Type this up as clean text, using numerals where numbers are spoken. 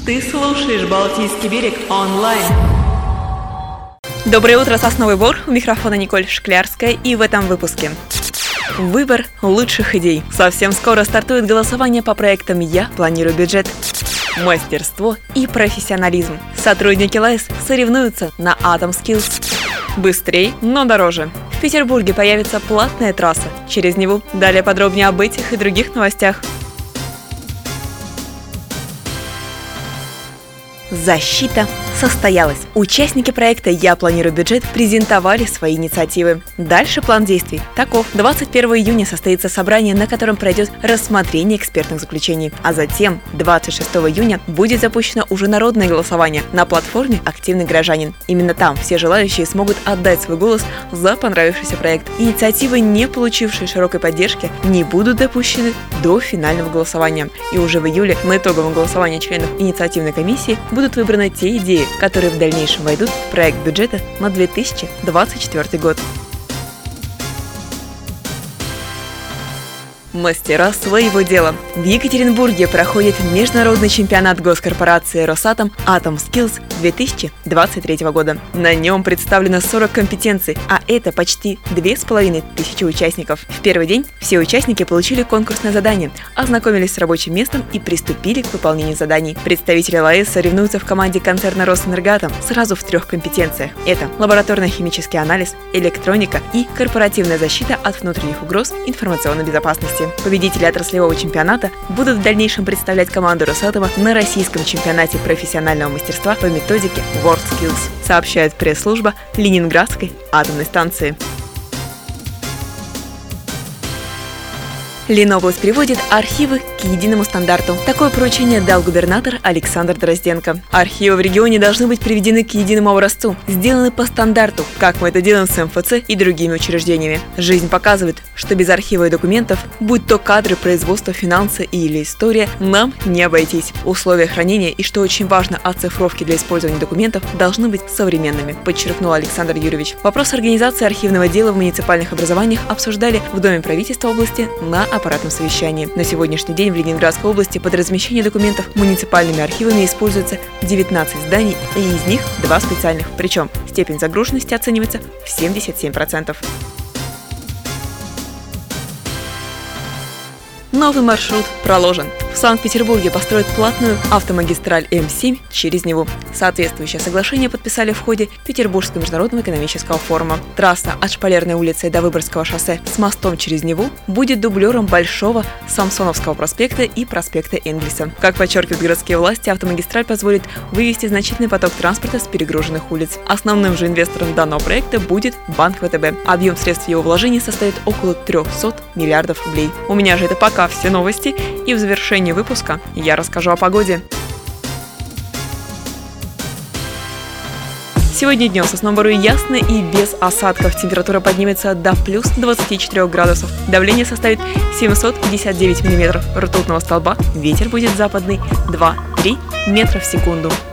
Ты слушаешь «Балтийский берег» онлайн. Доброе утро, Сосновый Бор. У микрофона Николь Шклярская, и в этом выпуске. Выбор лучших идей. Совсем скоро стартует голосование по проектам «Я планирую бюджет». Мастерство и профессионализм. Сотрудники ЛАЭС соревнуются на AtomSkills. Быстрее, но дороже. В Петербурге появится платная трасса через Неву. Далее подробнее об этих и других новостях. Защита состоялась. Участники проекта «Я планирую бюджет» презентовали свои инициативы. Дальше план действий таков. 21 июня состоится собрание, на котором пройдет рассмотрение экспертных заключений. А затем, 26 июня, будет запущено уже народное голосование на платформе «Активный гражданин». Именно там все желающие смогут отдать свой голос за понравившийся проект. Инициативы, не получившие широкой поддержки, не будут допущены до финального голосования. И уже в июле на итоговом голосовании членов инициативной комиссии будут выбраны те идеи, которые в дальнейшем войдут в проект бюджета на 2024 год. Мастера своего дела. В Екатеринбурге проходит международный чемпионат госкорпорации «Росатом» AtomSkills 2023 года. На нем представлено 40 компетенций, а это почти 2500 участников. В первый день все участники получили конкурсное задание, ознакомились с рабочим местом и приступили к выполнению заданий. Представители ЛАЭС соревнуются в команде концерна «Росэнергатом» сразу в 3 компетенциях. Это лабораторно-химический анализ, электроника и корпоративная защита от внутренних угроз информационной безопасности. Победители отраслевого чемпионата будут в дальнейшем представлять команду Росатома на российском чемпионате профессионального мастерства по методике WorldSkills, сообщает пресс-служба Ленинградской атомной станции. Ленобласть приводит архивы к единому стандарту. Такое поручение дал губернатор Александр Дрозденко. Архивы в регионе должны быть приведены к единому образцу, сделаны по стандарту, как мы это делаем с МФЦ и другими учреждениями. Жизнь показывает, что без архива и документов, будь то кадры, производство, финансы или история, нам не обойтись. Условия хранения и, что очень важно, оцифровки для использования документов должны быть современными, подчеркнул Александр Юрьевич. Вопрос организации архивного дела в муниципальных образованиях обсуждали в Доме правительства области на аппаратном совещании. На сегодняшний день в Ленинградской области под размещение документов муниципальными архивами используется 19 зданий, и из них 2 специальных. Причем степень загруженности оценивается в 77%. Новый маршрут проложен. В Санкт-Петербурге построят платную автомагистраль М7 через Неву. Соответствующее соглашение подписали в ходе Петербургского международного экономического форума. Трасса от Шпалерной улицы до Выборгского шоссе с мостом через Неву будет дублером Большого Самсоновского проспекта и проспекта Энгельса. Как подчеркивают городские власти, автомагистраль позволит вывести значительный поток транспорта с перегруженных улиц. Основным же инвестором данного проекта будет Банк ВТБ. Объем средств его вложений составит около 300 миллиардов рублей. У меня же это пока все новости, и в завершении выпуска я расскажу о погоде. Сегодня днем в Сосновом Бору ясно и без осадков. Температура поднимется до плюс 24 градусов. Давление составит 759 миллиметров ртутного столба. Ветер будет западный 2-3 метра в секунду.